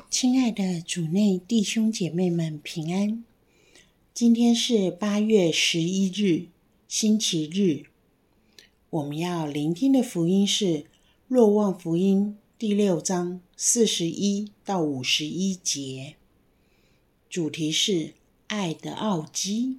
亲爱的主内弟兄姐妹们平安，今天是8月11日，星期日。我们要聆听的福音是若望福音第6章41到51节，主题是爱的奥基。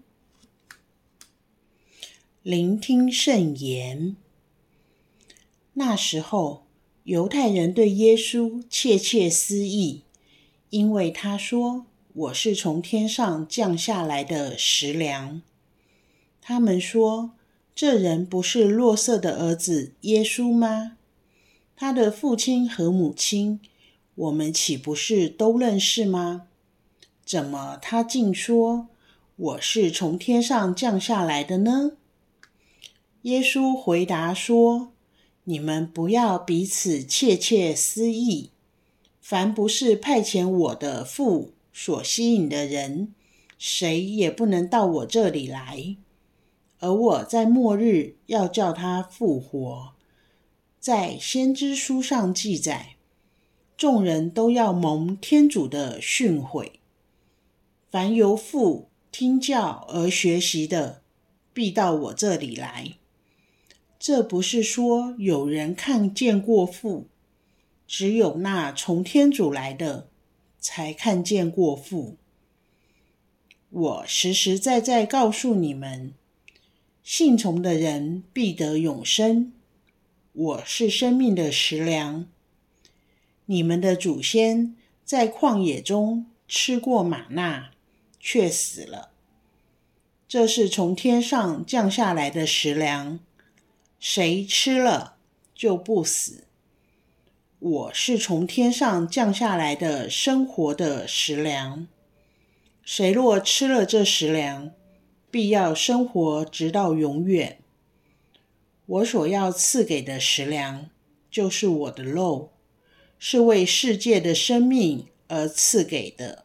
聆听圣言。那时候，犹太人对耶稣窃窃私议，因为他说：“我是从天上降下来的食粮。”他们说：“这人不是洛瑟的儿子耶稣吗？他的父亲和母亲，我们岂不是都认识吗？怎么他竟说我是从天上降下来的呢？”耶稣回答说：“你们不要彼此窃窃私议。凡不是派遣我的父所吸引的人，谁也不能到我这里来。而我在末日要叫他复活。在先知书上记载，众人都要蒙天主的训诲。凡由父听教而学习的，必到我这里来。这不是说有人看见过父，只有那从天主来的才看见过父。我实实在在告诉你们，信从的人必得永生。我是生命的食粮。你们的祖先在旷野中吃过玛纳，却死了。这是从天上降下来的食粮，谁吃了就不死。我是从天上降下来的生活的食粮。谁若吃了这食粮，必要生活直到永远。我所要赐给的食粮，就是我的肉，是为世界的生命而赐给的。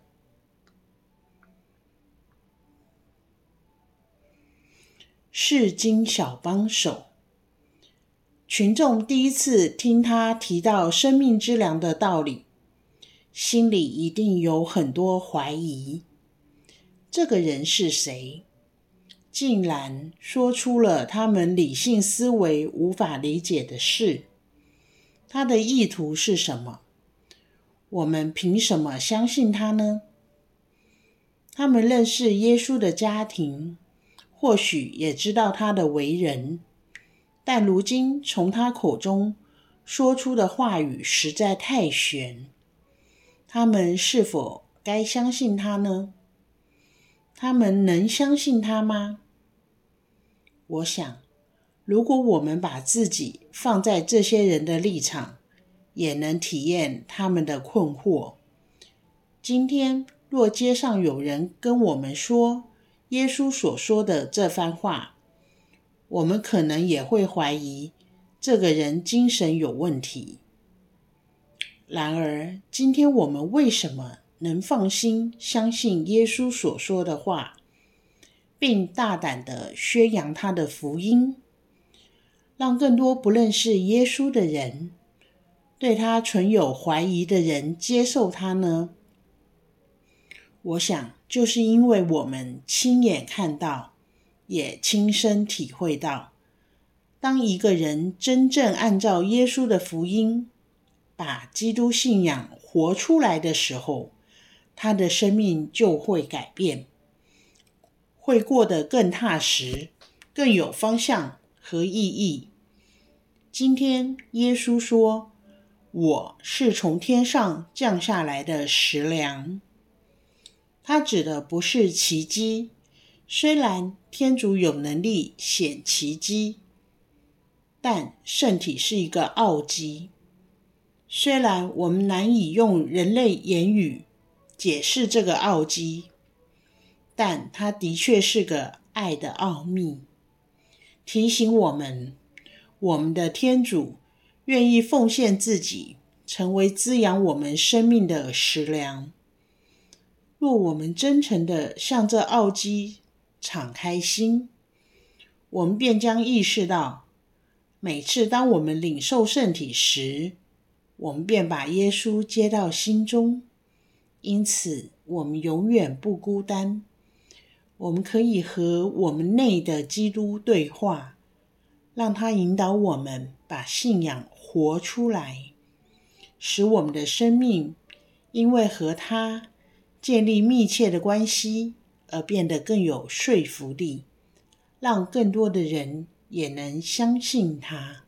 释经小帮手。群众第一次听他提到生命之粮的道理，心里一定有很多怀疑。这个人是谁？竟然说出了他们理性思维无法理解的事。他的意图是什么？我们凭什么相信他呢？他们认识耶稣的家庭，或许也知道他的为人，但如今从他口中说出的话语实在太玄。他们是否该相信他呢？他们能相信他吗？我想，如果我们把自己放在这些人的立场，也能体验他们的困惑。今天，若街上有人跟我们说耶稣所说的这番话，我们可能也会怀疑这个人精神有问题。然而，今天我们为什么能放心相信耶稣所说的话，并大胆地宣扬他的福音，让更多不认识耶稣的人，对他存有怀疑的人接受他呢？我想，就是因为我们亲眼看到，也亲身体会到，当一个人真正按照耶稣的福音，把基督信仰活出来的时候，他的生命就会改变，会过得更踏实，更有方向和意义。今天耶稣说，我是从天上降下来的食粮。他指的不是奇迹，虽然天主有能力显奇迹，但圣体是一个奥基。虽然我们难以用人类言语解释这个奥基，但它的确是个爱的奥秘，提醒我们的天主愿意奉献自己，成为滋养我们生命的食粮。若我们真诚地向这奥基敞开心，我们便将意识到，每次当我们领受圣体时，我们便把耶稣接到心中， 因此我们永远不孤单。我们可以和我们内的基督对话，让他引导我们把信仰活出来，使我们的生命因为和他建立密切的关系而变得更有说服力，让更多的人也能相信他。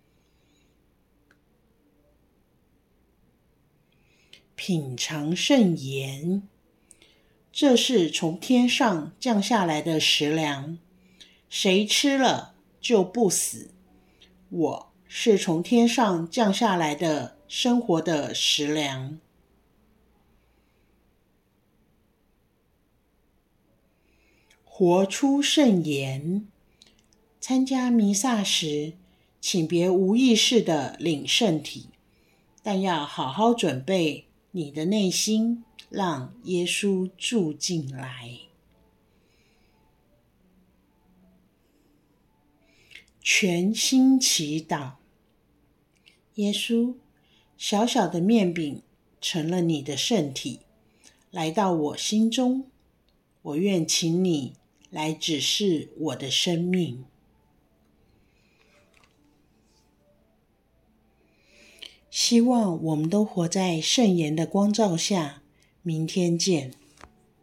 品尝圣言，这是从天上降下来的食粮，谁吃了就不死。我是从天上降下来的生活的食粮。活出圣言，参加弥撒时，请别无意识地领圣体，但要好好准备你的内心，让耶稣住进来。全心祈祷，耶稣，小小的面饼成了你的圣体，来到我心中，我愿请你来指示我的生命。希望我们都活在圣言的光照下，明天见。